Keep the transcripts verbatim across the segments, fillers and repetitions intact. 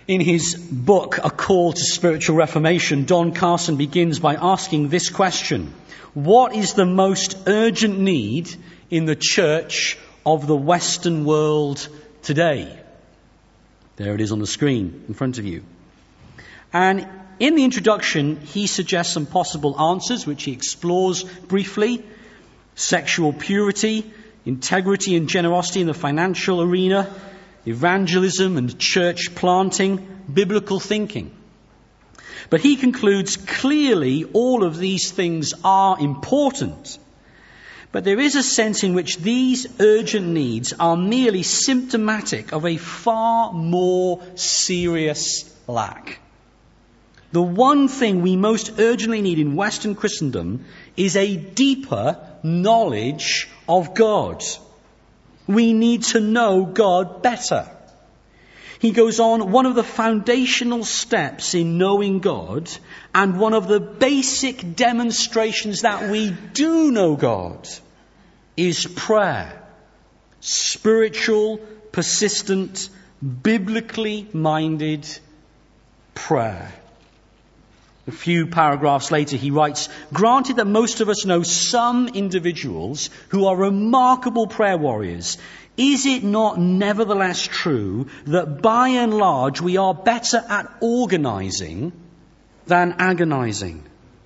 In his book, A Call to Spiritual Reformation, Don Carson begins by asking this question: what is the most urgent need in the church of the Western world today? There it is on the screen in front of you. And in the introduction, he suggests some possible answers, which he explores briefly: sexual purity, integrity and generosity in the financial arena, evangelism and church planting, biblical thinking. But he concludes clearly all of these things are important, but there is a sense in which these urgent needs are merely symptomatic of a far more serious lack. The one thing we most urgently need in Western Christendom is a deeper knowledge of God. We need to know God better. He goes on, one of the foundational steps in knowing God, and one of the basic demonstrations that we do know God, is prayer. Spiritual, persistent, biblically minded prayer. A few paragraphs later he writes, granted that most of us know some individuals who are remarkable prayer warriors, is it not nevertheless true that by and large we are better at organizing than agonizing?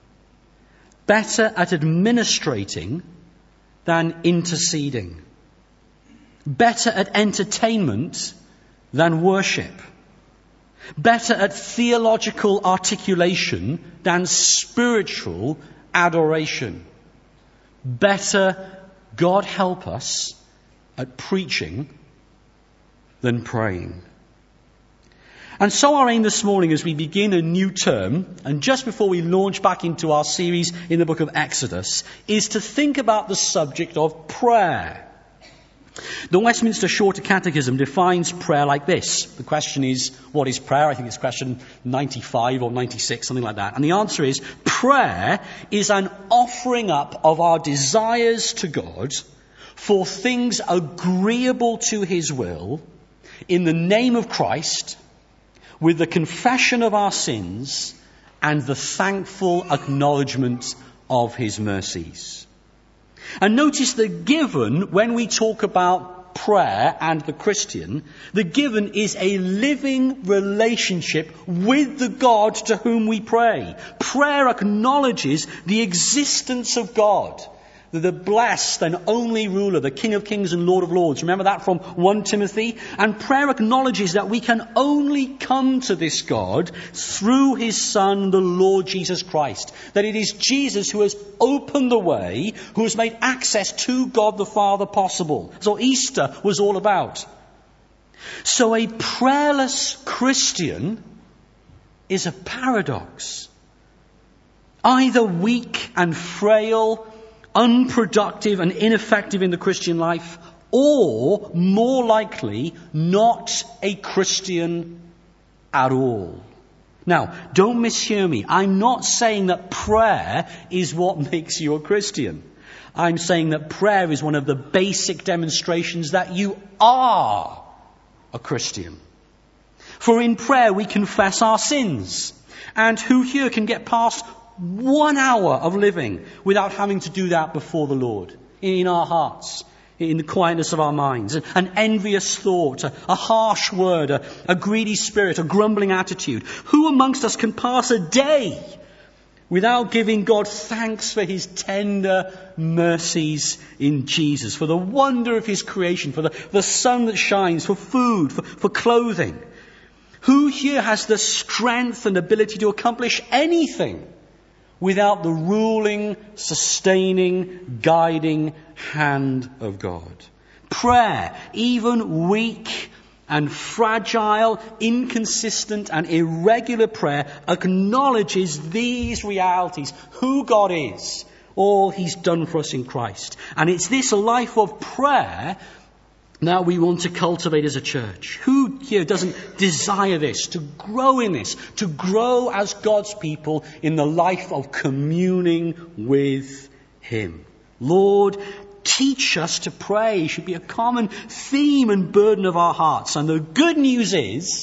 Better at administrating than interceding? Better at entertainment than worship? Better at theological articulation than spiritual adoration? Better, God help us, at preaching than praying? And so our aim this morning as we begin a new term, and just before we launch back into our series in the book of Exodus, is to think about the subject of prayer. The Westminster Shorter Catechism defines prayer like this. The question is, what is prayer? I think it's question ninety-five or ninety-six, something like that. And the answer is, prayer is an offering up of our desires to God for things agreeable to His will in the name of Christ, with the confession of our sins and the thankful acknowledgement of His mercies. And notice the given, when we talk about prayer and the Christian, the given is a living relationship with the God to whom we pray. Prayer acknowledges the existence of God, the blessed and only ruler, the King of Kings and Lord of Lords. Remember that from First Timothy? And prayer acknowledges that we can only come to this God through His Son, the Lord Jesus Christ. That it is Jesus who has opened the way, who has made access to God the Father possible. That's what Easter was all about. So a prayerless Christian is a paradox. Either weak and frail, unproductive and ineffective in the Christian life, or more likely not a Christian at all. Now, don't mishear me. I'm not saying that prayer is what makes you a Christian. I'm saying that prayer is one of the basic demonstrations that you are a Christian. For in prayer we confess our sins. And who here can get past one hour of living without having to do that before the Lord, in our hearts, in the quietness of our minds? An envious thought, a, a harsh word, a, a greedy spirit, a grumbling attitude. Who amongst us can pass a day without giving God thanks for His tender mercies in Jesus, for the wonder of His creation, for the, the sun that shines, for food, for, for clothing? Who here has the strength and ability to accomplish anything without the ruling, sustaining, guiding hand of God? Prayer, even weak and fragile, inconsistent and irregular prayer, acknowledges these realities: who God is, all He's done for us in Christ. And it's this life of prayer now we want to cultivate as a church. Who here doesn't desire this, to grow in this, to grow as God's people in the life of communing with Him? Lord, teach us to pray should be a common theme and burden of our hearts. And the good news is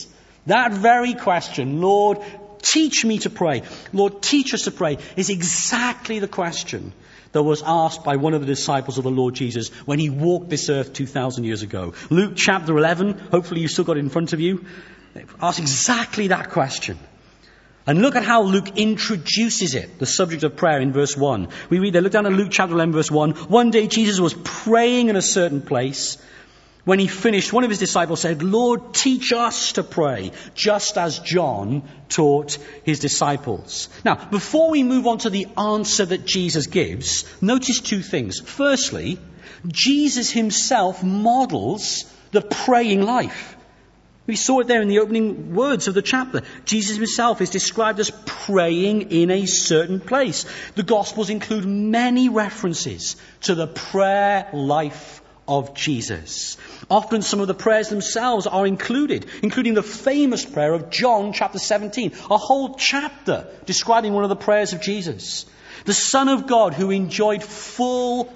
That very question, Lord, teach me to pray, Lord, teach us to pray, is exactly the question that was asked by one of the disciples of the Lord Jesus when he walked this earth two thousand years ago. Luke chapter eleven, hopefully you've still got it in front of you, asks exactly that question. And look at how Luke introduces it, the subject of prayer, in verse one. We read there, look down at Luke chapter eleven, verse one. One day Jesus was praying in a certain place. When he finished, one of his disciples said, Lord, teach us to pray, just as John taught his disciples. Now, before we move on to the answer that Jesus gives, notice two things. Firstly, Jesus himself models the praying life. We saw it there in the opening words of the chapter. Jesus himself is described as praying in a certain place. The Gospels include many references to the prayer life of Jesus. Often some of the prayers themselves are included, including the famous prayer of John chapter seventeen, a whole chapter describing one of the prayers of Jesus. The Son of God, who enjoyed full,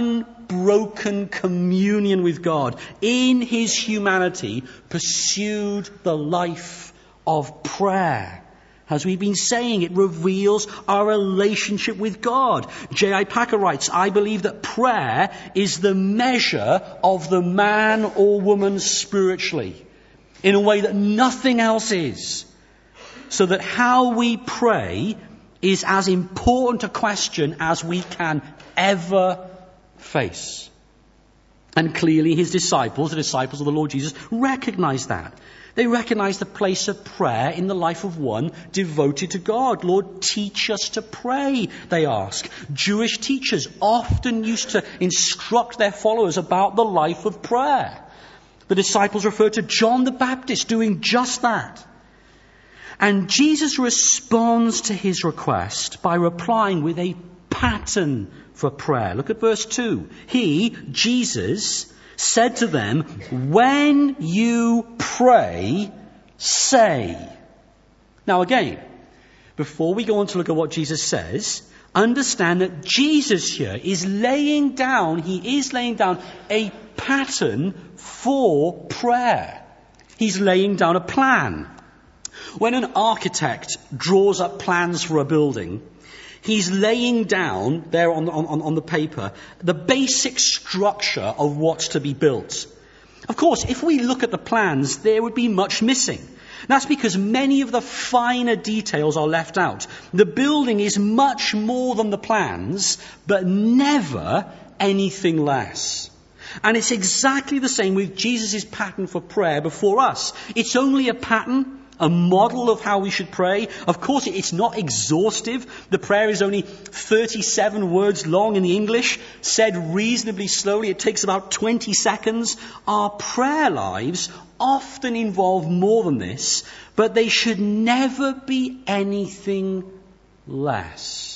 unbroken communion with God in his humanity, pursued the life of prayer. As we've been saying, it reveals our relationship with God. J I Packer writes, I believe that prayer is the measure of the man or woman spiritually, in a way that nothing else is. So that how we pray is as important a question as we can ever face. And clearly his disciples, the disciples of the Lord Jesus, recognize that. They recognize the place of prayer in the life of one devoted to God. Lord, teach us to pray, they ask. Jewish teachers often used to instruct their followers about the life of prayer. The disciples refer to John the Baptist doing just that. And Jesus responds to his request by replying with a pattern for prayer. Look at verse two. He, Jesus, said to them, when you pray, say. Now again, before we go on to look at what Jesus says, understand that Jesus here is laying down, he is laying down a pattern for prayer. He's laying down a plan. When an architect draws up plans for a building, he's laying down there on, on, on the paper the basic structure of what's to be built. Of course, if we look at the plans, there would be much missing. That's because many of the finer details are left out. The building is much more than the plans, but never anything less. And it's exactly the same with Jesus' pattern for prayer before us. It's only a pattern, a model of how we should pray. Of course, it's not exhaustive. The prayer is only thirty-seven words long in the English, said reasonably slowly. It takes about twenty seconds. Our prayer lives often involve more than this, but they should never be anything less.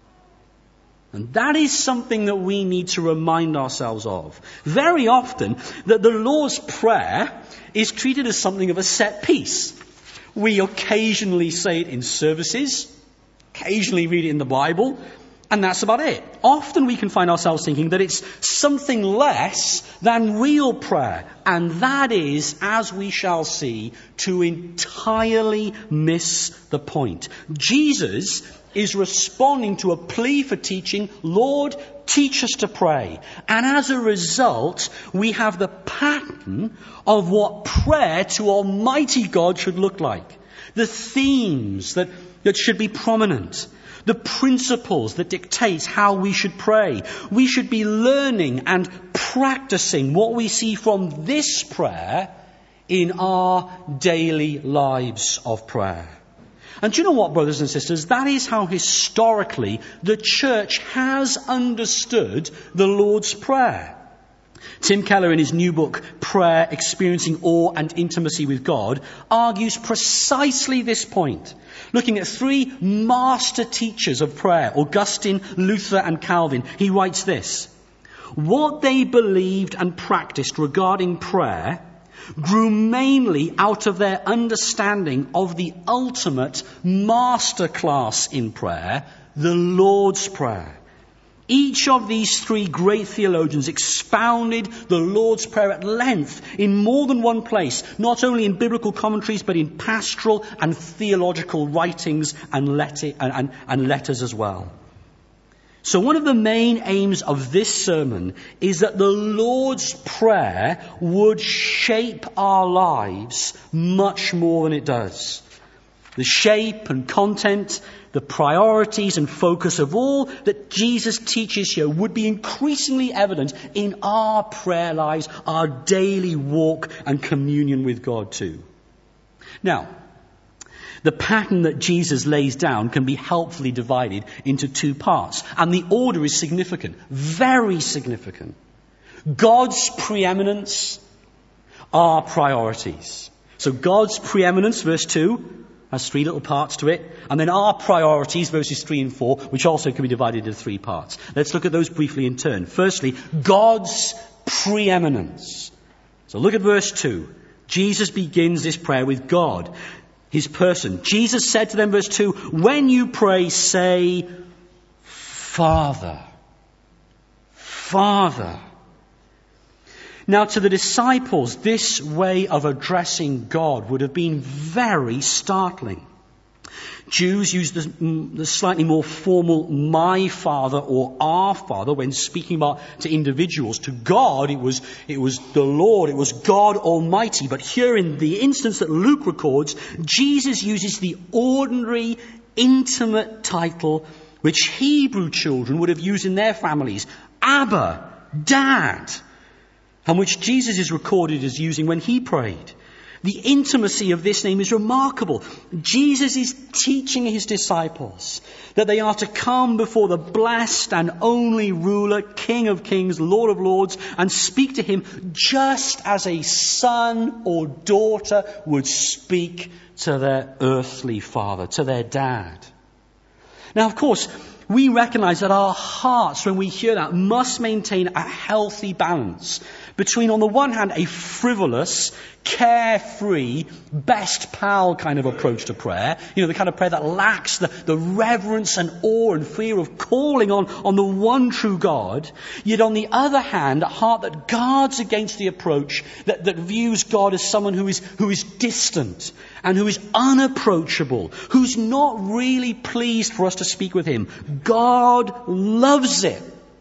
And that is something that we need to remind ourselves of. Very often, that the Lord's Prayer is treated as something of a set piece. We occasionally say it in services, occasionally read it in the Bible, and that's about it. Often we can find ourselves thinking that it's something less than real prayer. And that is, as we shall see, to entirely miss the point. Jesus is responding to a plea for teaching, Lord, teach us to pray. And as a result, we have the pattern of what prayer to Almighty God should look like. The themes that, that should be prominent. The principles that dictate how we should pray. We should be learning and practicing what we see from this prayer in our daily lives of prayer. And do you know what, brothers and sisters? That is how historically the church has understood the Lord's Prayer. Tim Keller, in his new book, Prayer, Experiencing Awe and Intimacy with God, argues precisely this point. Looking at three master teachers of prayer, Augustine, Luther and Calvin, he writes this: what they believed and practiced regarding prayer grew mainly out of their understanding of the ultimate master class in prayer, the Lord's Prayer. Each of these three great theologians expounded the Lord's Prayer at length in more than one place, not only in biblical commentaries, but in pastoral and theological writings and, letter, and, and, and letters as well. So one of the main aims of this sermon is that the Lord's Prayer would shape our lives much more than it does. The shape and content, the priorities and focus of all that Jesus teaches here would be increasingly evident in our prayer lives, our daily walk and communion with God too. Now, the pattern that Jesus lays down can be helpfully divided into two parts. And the order is significant, very significant. God's preeminence, our priorities. So God's preeminence, verse two, has three little parts to it. And then our priorities, verses three and four, which also can be divided into three parts. Let's look at those briefly in turn. Firstly, God's preeminence. So look at verse two. Jesus begins this prayer with God, his person. Jesus said to them, verse two, when you pray, say, Father. Father. Now, to the disciples, this way of addressing God would have been very startling. Jews used the, the slightly more formal my Father or our Father when speaking about to individuals. To God, it was, it was the Lord, it was God Almighty. But here in the instance that Luke records, Jesus uses the ordinary, intimate title which Hebrew children would have used in their families. Abba, Dad. And which Jesus is recorded as using when he prayed. The intimacy of this name is remarkable. Jesus is teaching his disciples that they are to come before the blessed and only ruler, King of kings, Lord of lords, and speak to him just as a son or daughter would speak to their earthly father, to their dad. Now, of course, we recognize that our hearts, when we hear that, must maintain a healthy balance between, on the one hand, a frivolous, carefree, best pal kind of approach to prayer. You know, the kind of prayer that lacks the, the reverence and awe and fear of calling on, on the one true God. Yet on the other hand, a heart that guards against the approach that, that views God as someone who is, who is distant and who is unapproachable, who's not really pleased for us to speak with him. God loves it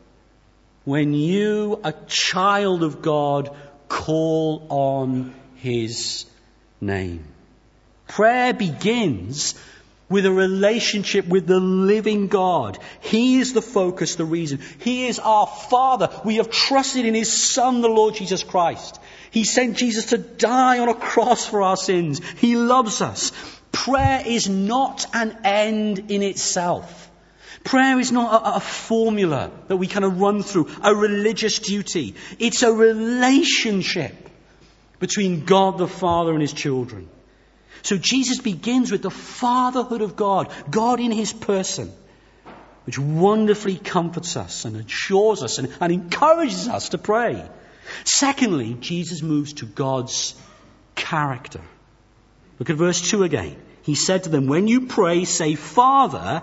when you, a child of God, call on his name. Prayer begins with a relationship with the living God. He is the focus, the reason. He is our Father. We have trusted in his Son, the Lord Jesus Christ. He sent Jesus to die on a cross for our sins. He loves us. Prayer is not an end in itself. Prayer is not a, a formula that we kind of run through, a religious duty. It's a relationship between God the Father and his children. So Jesus begins with the fatherhood of God, God in his person, which wonderfully comforts us and assures us and, and encourages us to pray. Secondly, Jesus moves to God's character. Look at verse two again. He said to them, when you pray, say, Father,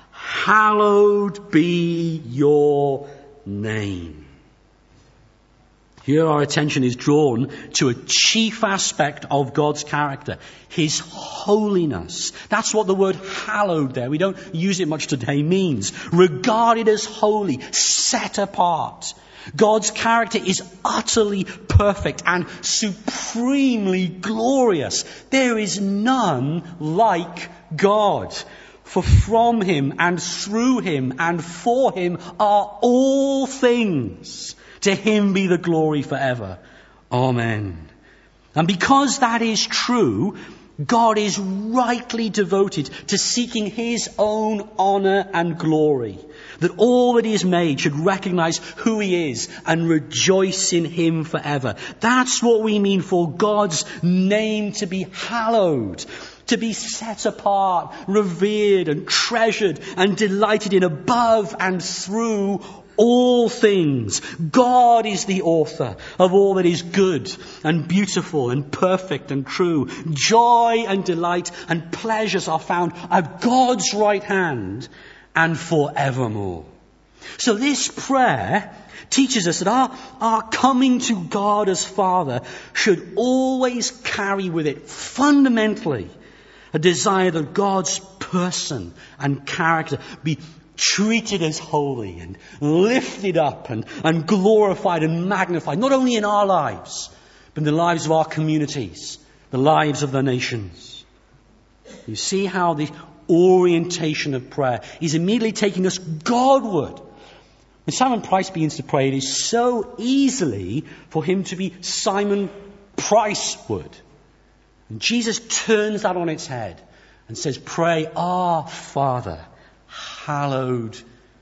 hallowed be your name. Here our attention is drawn to a chief aspect of God's character, his holiness. That's what the word hallowed there, we don't use it much today, means. Regarded as holy, set apart. God's character is utterly perfect and supremely glorious. There is none like God. For from him and through him and for him are all things. To him be the glory forever. Amen. And because that is true, God is rightly devoted to seeking his own honor and glory. That all that he has made should recognize who he is and rejoice in him forever. That's what we mean for God's name to be hallowed. To be set apart, revered and treasured and delighted in above and through all things. God is the author of all that is good and beautiful and perfect and true. Joy and delight and pleasures are found at God's right hand and forevermore. So this prayer teaches us that our, our coming to God as Father should always carry with it fundamentally a desire that God's person and character be treated as holy and lifted up and, and glorified and magnified, not only in our lives, but in the lives of our communities, the lives of the nations. You see how the orientation of prayer is immediately taking us Godward. When Simon Price begins to pray, it is so easily for him to be Simon Price-ward. And Jesus turns that on its head and says, pray, our Father, hallowed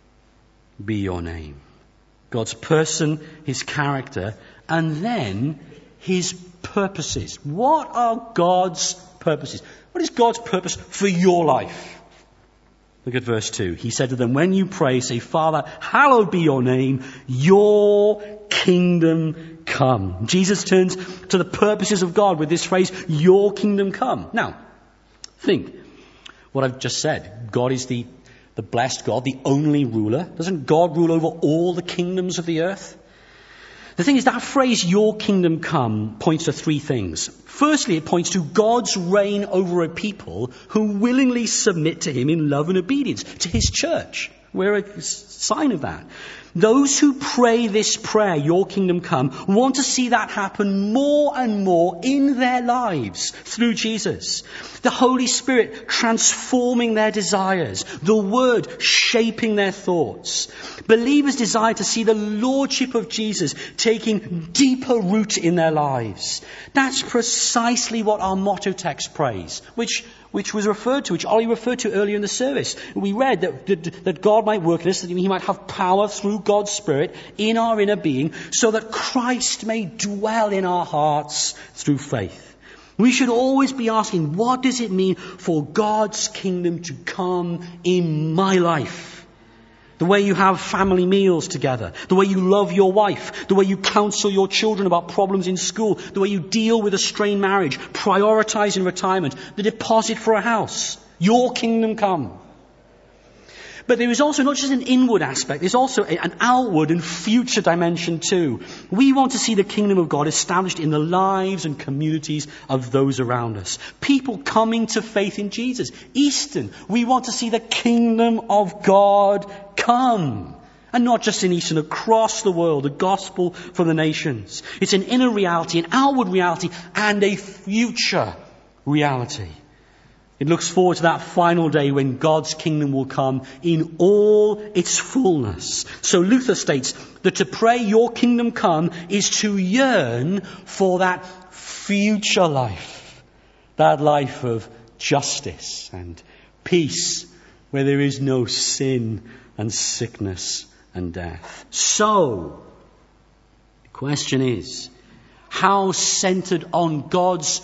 be your name. God's person, his character, and then his purposes. What are God's purposes? What is God's purpose for your life? Look at verse two. He said to them, when you pray, say, Father, hallowed be your name, your kingdom come. Jesus turns to the purposes of God with this phrase, your kingdom come. Now, think what I've just said. God is the, the blessed God, the only ruler. Doesn't God rule over all the kingdoms of the earth? The thing is, that phrase, your kingdom come, points to three things. Firstly, it points to God's reign over a people who willingly submit to him in love and obedience, to his church. We're a sign of that. Those who pray this prayer, your kingdom come, want to see that happen more and more in their lives through Jesus. The Holy Spirit transforming their desires, the Word shaping their thoughts. Believers desire to see the Lordship of Jesus taking deeper root in their lives. That's precisely what our motto text prays, which which was referred to, which Ollie referred to earlier in the service. We read that, that, that God might work in us, that he might have power through God's Spirit in our inner being, so that Christ may dwell in our hearts through faith. We should always be asking, what does it mean for God's kingdom to come in my life? The way you have family meals together, the way you love your wife, the way you counsel your children about problems in school, the way you deal with a strained marriage, prioritize in retirement, the deposit for a house. Your kingdom come. But there is also not just an inward aspect, there's also an outward and future dimension too. We want to see the kingdom of God established in the lives and communities of those around us. People coming to faith in Jesus. Easton, we want to see the kingdom of God come. And not just in Easton, across the world, the gospel for the nations. It's an inner reality, an outward reality, and a future reality. It looks forward to that final day when God's kingdom will come in all its fullness. So Luther states that to pray your kingdom come is to yearn for that future life. That life of justice and peace where there is no sin and sickness and death. So, the question is, how centered on God's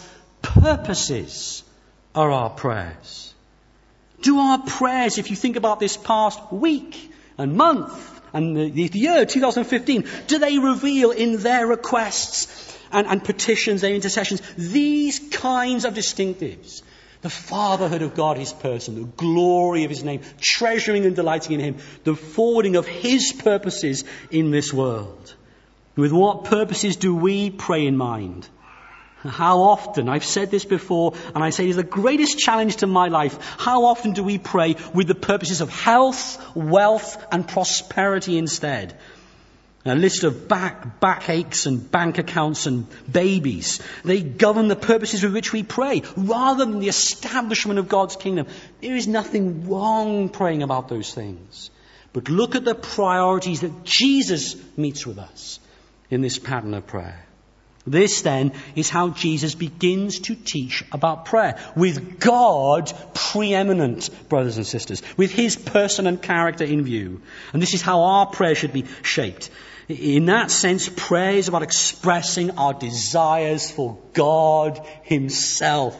purposes are our prayers? Do our prayers, if you think about this past week and month and the, the year two thousand fifteen, do they reveal in their requests and, and petitions, their intercessions, these kinds of distinctives? The fatherhood of God, his person, the glory of his name, treasuring and delighting in him, the forwarding of his purposes in this world. With what purposes do we pray in mind? How often, I've said this before, and I say it is the greatest challenge to my life, how often do we pray with the purposes of health, wealth, and prosperity instead? A list of back, backaches and bank accounts and babies. They govern the purposes with which we pray, rather than the establishment of God's kingdom. There is nothing wrong praying about those things. But look at the priorities that Jesus meets with us in this pattern of prayer. This, then, is how Jesus begins to teach about prayer, with God preeminent, brothers and sisters, with his person and character in view. And this is how our prayer should be shaped. In that sense, prayer is about expressing our desires for God himself.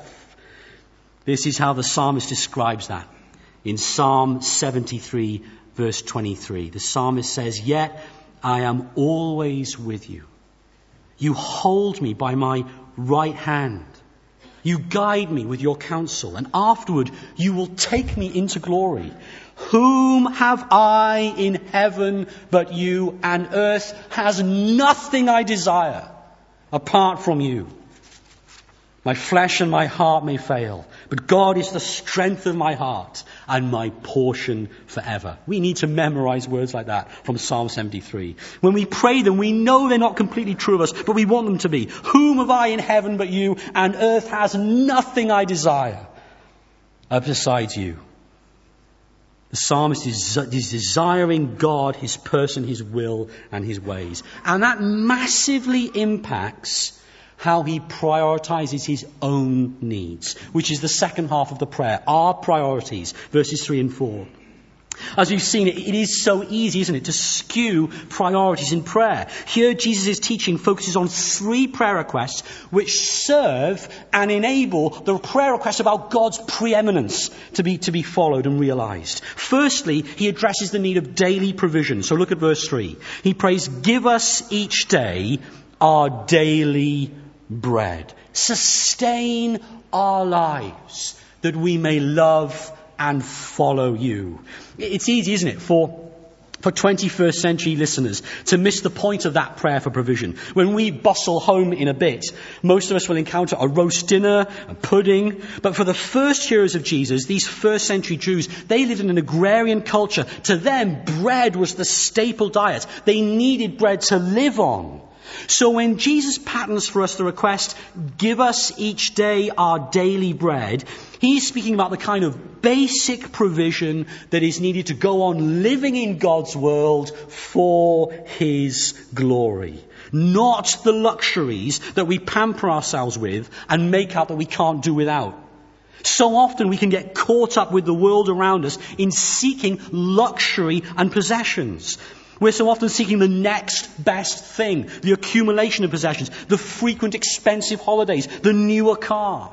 This is how the psalmist describes that in Psalm seventy-three, verse twenty-three. The psalmist says, "Yet I am always with you. You hold me by my right hand. You guide me with your counsel, and afterward you will take me into glory. Whom have I in heaven but you, and earth has nothing I desire apart from you. My flesh and my heart may fail, but God is the strength of my heart and my portion forever. We need to memorize words like that from Psalm seventy-three. When we pray them, we know they're not completely true of us, but we want them to be. Whom have I in heaven but you, and earth has nothing I desire besides you. The psalmist is, is desiring God, his person, his will, and his ways. And that massively impacts how he prioritizes his own needs, which is the second half of the prayer, our priorities, verses three and four. As we've seen, it, it is so easy, isn't it, to skew priorities in prayer. Here, Jesus' teaching focuses on three prayer requests which serve and enable the prayer request about God's preeminence to be, to be followed and realized. Firstly, he addresses the need of daily provision. So look at verse three. He prays, give us each day our daily bread. Sustain our lives that we may love and follow you. It's easy, isn't it, for for twenty-first century listeners to miss the point of that prayer for provision. When we bustle home in a bit, most of us will encounter a roast dinner, a pudding. But for the first hearers of Jesus, these first century Jews, they lived in an agrarian culture. To them, bread was the staple diet. They needed bread to live on. So when Jesus patterns for us the request, give us each day our daily bread, he's speaking about the kind of basic provision that is needed to go on living in God's world for his glory. Not the luxuries that we pamper ourselves with and make out that we can't do without. So often we can get caught up with the world around us in seeking luxury and possessions. We're so often seeking the next best thing, the accumulation of possessions, the frequent expensive holidays, the newer car.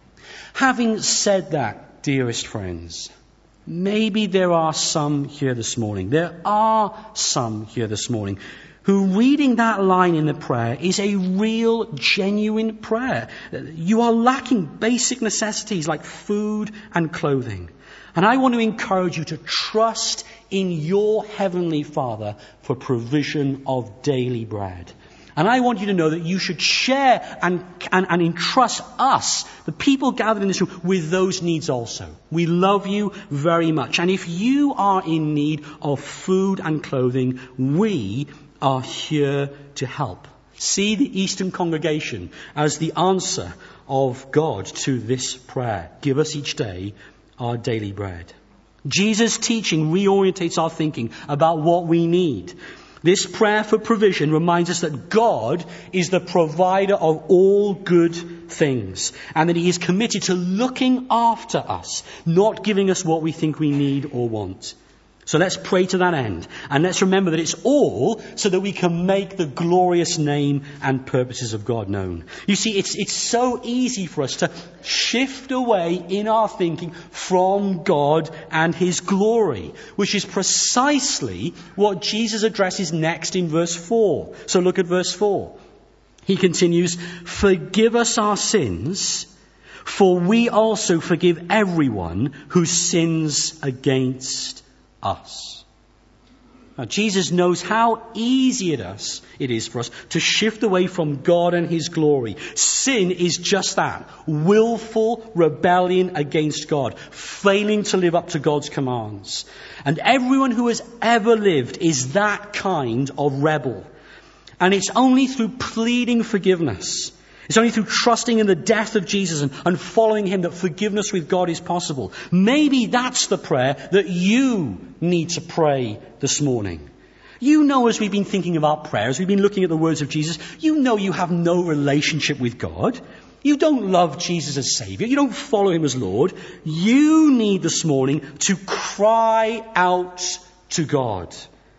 Having said that, dearest friends, maybe there are some here this morning, there are some here this morning who reading that line in the prayer is a real, genuine prayer. You are lacking basic necessities like food and clothing. And I want to encourage you to trust in your Heavenly Father for provision of daily bread. And I want you to know that you should share and, and, and entrust us, the people gathered in this room, with those needs also. We love you very much. And if you are in need of food and clothing, we are here to help. See the Eastern congregation as the answer of God to this prayer. Give us each day our daily bread. Jesus' teaching reorientates our thinking about what we need. This prayer for provision reminds us that God is the provider of all good things and that he is committed to looking after us, not giving us what we think we need or want. So let's pray to that end. And let's remember that it's all so that we can make the glorious name and purposes of God known. You see, it's, it's so easy for us to shift away in our thinking from God and his glory, which is precisely what Jesus addresses next in verse four. So look at verse four. He continues, forgive us our sins, for we also forgive everyone who sins against us. Now, Jesus knows how easy it is, it is for us to shift away from God and his glory. Sin is just that. Willful rebellion against God. Failing to live up to God's commands. And everyone who has ever lived is that kind of rebel. And it's only through pleading forgiveness, it's only through trusting in the death of Jesus and, and following him that forgiveness with God is possible. Maybe that's the prayer that you need to pray this morning. You know, as we've been thinking about prayer, as we've been looking at the words of Jesus, you know you have no relationship with God. You don't love Jesus as Savior. You don't follow him as Lord. You need this morning to cry out to God,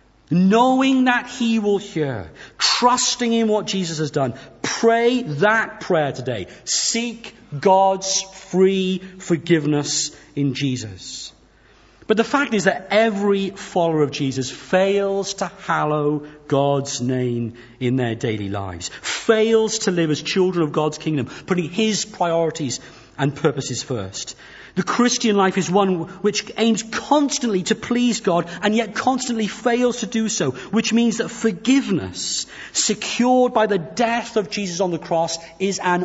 knowing that he will hear, trusting in what Jesus has done. Pray that prayer today. Seek God's free forgiveness in Jesus. But the fact is that every follower of Jesus fails to hallow God's name in their daily lives. fails to live as children of God's kingdom, putting his priorities and purposes first. The Christian life is one which aims constantly to please God and yet constantly fails to do so, which means that forgiveness, secured by the death of Jesus on the cross, is an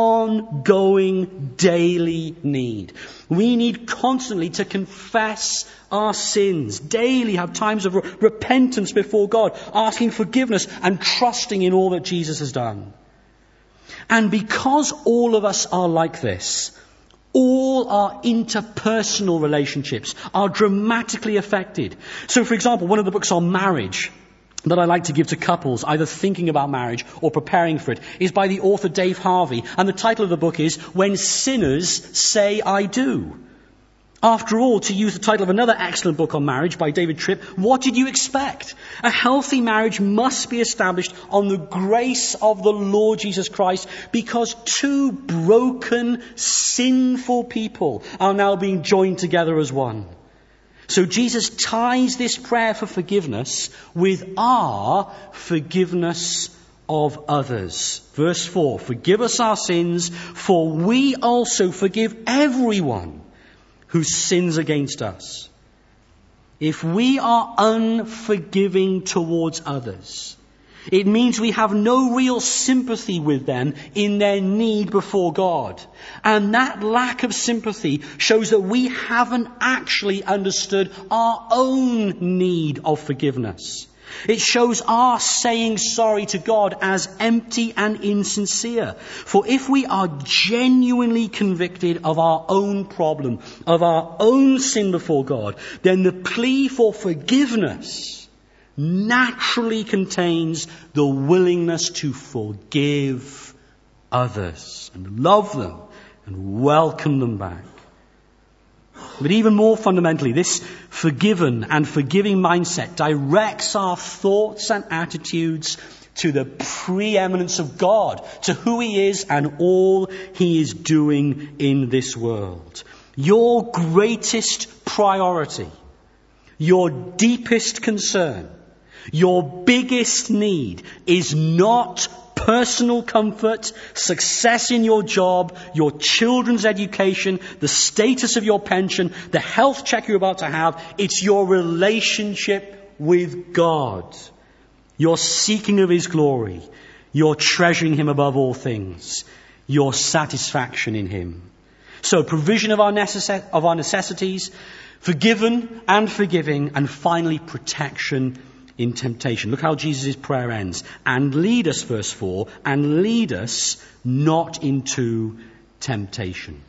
ongoing daily need. We need constantly to confess our sins, daily have times of re- repentance before God, asking forgiveness and trusting in all that Jesus has done. And because all of us are like this, all our interpersonal relationships are dramatically affected. So, for example, one of the books on marriage that I like to give to couples either thinking about marriage or preparing for it is by the author Dave Harvey. And the title of the book is When Sinners Say I Do. After all, to use the title of another excellent book on marriage by David Tripp, what did you expect? A healthy marriage must be established on the grace of the Lord Jesus Christ, because two broken, sinful people are now being joined together as one. So Jesus ties this prayer for forgiveness with our forgiveness of others. Verse four, forgive us our sins, for we also forgive everyone who sins against us. If we are unforgiving towards others, it means we have no real sympathy with them in their need before God. And that lack of sympathy shows that we haven't actually understood our own need of forgiveness. It shows our saying sorry to God as empty and insincere. For if we are genuinely convicted of our own problem, of our own sin before God, then the plea for forgiveness naturally contains the willingness to forgive others and love them and welcome them back. But even more fundamentally, this forgiven and forgiving mindset directs our thoughts and attitudes to the preeminence of God, to who he is and all he is doing in this world. Your greatest priority, your deepest concern, your biggest need is not personal comfort, success in your job, your children's education, the status of your pension, the health check you're about to have. It's your relationship with God. Your seeking of his glory. Your treasuring him above all things. Your satisfaction in him. So provision of our, necess- of our necessities, forgiven and forgiving, and finally protection in temptation. Look how Jesus' prayer ends. And lead us, verse four, and lead us not into temptation.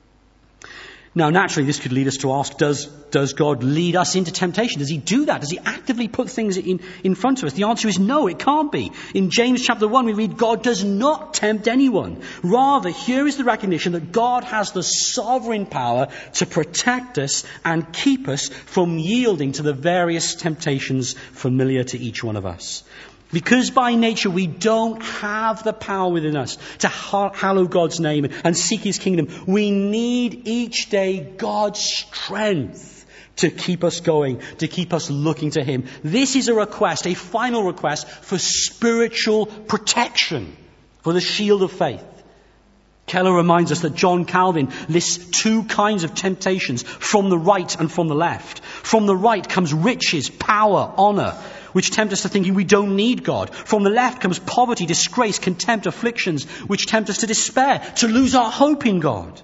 Now, naturally, this could lead us to ask, does, does God lead us into temptation? Does he do that? Does he actively put things in, in front of us? The answer is no, it can't be. In James chapter one, we read, God does not tempt anyone. Rather, here is the recognition that God has the sovereign power to protect us and keep us from yielding to the various temptations familiar to each one of us. Because by nature we don't have the power within us to hallow God's name and seek his kingdom, we need each day God's strength to keep us going, to keep us looking to him. This is a request, a final request for spiritual protection, for the shield of faith. Keller reminds us that John Calvin lists two kinds of temptations, from the right and from the left. From the right comes riches, power, honor, which tempt us to thinking we don't need God. From the left comes poverty, disgrace, contempt, afflictions, which tempt us to despair, to lose our hope in God.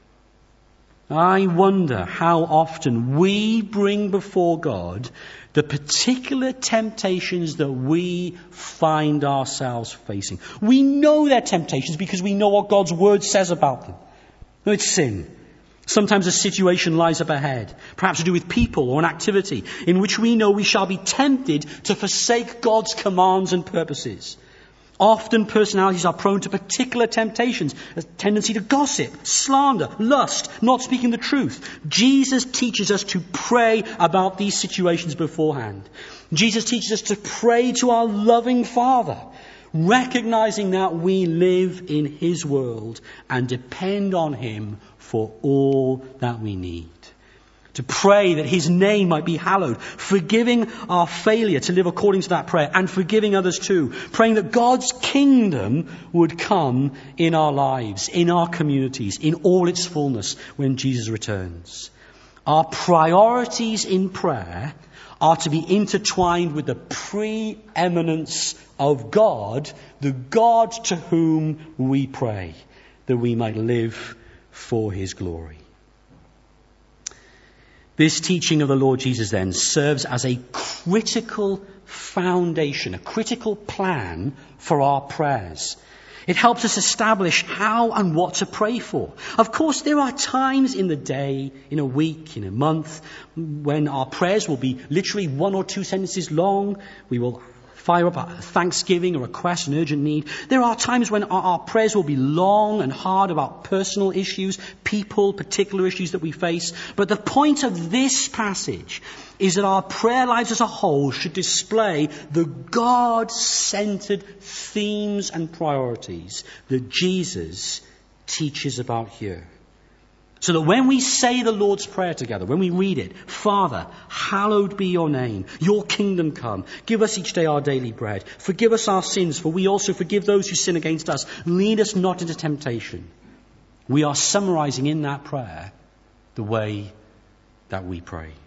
I wonder how often we bring before God the particular temptations that we find ourselves facing. We know they're temptations because we know what God's word says about them. No, it's sin. Sometimes a situation lies up ahead, perhaps to do with people or an activity, in which we know we shall be tempted to forsake God's commands and purposes. Often personalities are prone to particular temptations, a tendency to gossip, slander, lust, not speaking the truth. Jesus teaches us to pray about these situations beforehand. Jesus teaches us to pray to our loving Father, recognizing that we live in his world and depend on him for all that we need. to pray that his name might be hallowed, forgiving our failure to live according to that prayer and forgiving others too, praying that God's kingdom would come in our lives, in our communities, in all its fullness when Jesus returns. Our priorities in prayer are to be intertwined with the preeminence of God, the God to whom we pray, that we might live for his glory. This teaching of the Lord Jesus then serves as a critical foundation, a critical plan for our prayers. It helps us establish how and what to pray for. Of course, there are times in the day, in a week, in a month, when our prayers will be literally one or two sentences long. We will fire up a thanksgiving, a request, an urgent need. There are times when our, our prayers will be long and hard about personal issues, people, particular issues that we face. But the point of this passage is that our prayer lives as a whole should display the God-centered themes and priorities that Jesus teaches about here. So that when we say the Lord's Prayer together, when we read it, Father, hallowed be your name, your kingdom come, give us each day our daily bread, forgive us our sins, for we also forgive those who sin against us, lead us not into temptation. We are summarizing in that prayer the way that we pray.